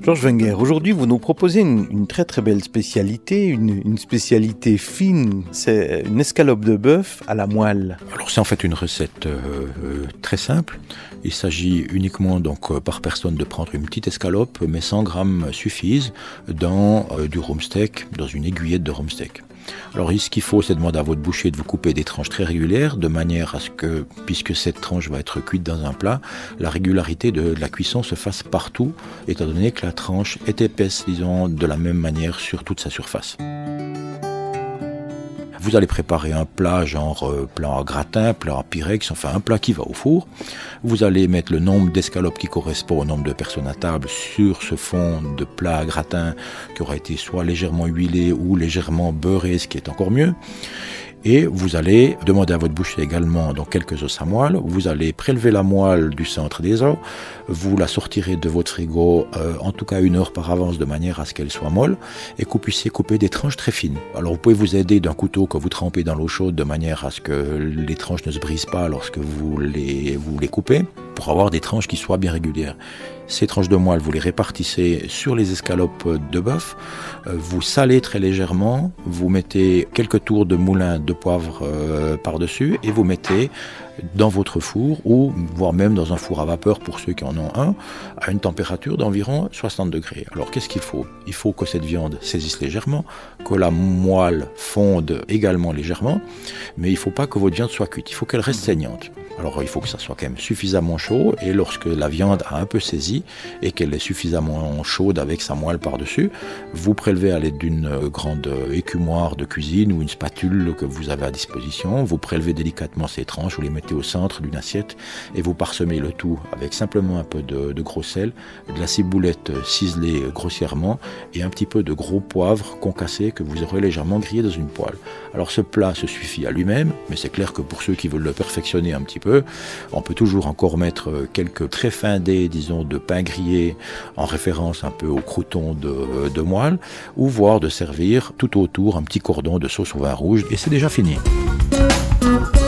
Georges Wenger, aujourd'hui vous nous proposez une très très belle spécialité, une spécialité fine, c'est une escalope de bœuf à la moelle. Alors c'est en fait une recette très simple. Il s'agit uniquement donc par personne de prendre une petite escalope, mais 100 grammes suffisent dans du rumsteak, dans une aiguillette de rumsteak. Alors ce qu'il faut, c'est demander à votre boucher de vous couper des tranches très régulières, de manière à ce que, puisque cette tranche va être cuite dans un plat, la régularité de la cuisson se fasse partout, étant donné que la tranche est épaisse, disons, de la même manière sur toute sa surface. Vous allez préparer un plat genre plat à gratin, plat à pyrex, enfin un plat qui va au four. Vous allez mettre le nombre d'escalopes qui correspond au nombre de personnes à table sur ce fond de plat à gratin qui aura été soit légèrement huilé ou légèrement beurré, ce qui est encore mieux. Et vous allez demander à votre boucher également donc quelques os à moelle. Vous allez prélever la moelle du centre des os. Vous la sortirez de votre frigo en tout cas 1 heure par avance de manière à ce qu'elle soit molle et que vous puissiez couper des tranches très fines. Alors vous pouvez vous aider d'un couteau que vous trempez dans l'eau chaude de manière à ce que les tranches ne se brisent pas lorsque vous les coupez pour avoir des tranches qui soient bien régulières. Ces tranches de moelle, vous les répartissez sur les escalopes de bœuf, vous salez très légèrement, vous mettez quelques tours de moulin de poivre par-dessus et vous mettez dans votre four ou voire même dans un four à vapeur pour ceux qui en ont un, à une température d'environ 60 degrés. Alors qu'est-ce qu'il faut ? Il faut que cette viande saisisse légèrement, que la moelle fonde également légèrement, mais il ne faut pas que votre viande soit cuite, il faut qu'elle reste saignante. Alors il faut que ça soit quand même suffisamment chaud et lorsque la viande a un peu saisi et qu'elle est suffisamment chaude avec sa moelle par-dessus, vous prélevez à l'aide d'une grande écumoire de cuisine ou une spatule que vous avez à disposition, vous prélevez délicatement ces tranches, vous les mettez au centre d'une assiette et vous parsemez le tout avec simplement un peu de gros sel, de la ciboulette ciselée grossièrement et un petit peu de gros poivre concassé que vous aurez légèrement grillé dans une poêle. Alors ce plat se suffit à lui-même, mais c'est clair que pour ceux qui veulent le perfectionner un petit peu, on peut toujours encore mettre quelques très fins dés, disons, de pain grillé en référence un peu au crouton de moelle, ou voire de servir tout autour un petit cordon de sauce au vin rouge et c'est déjà fini.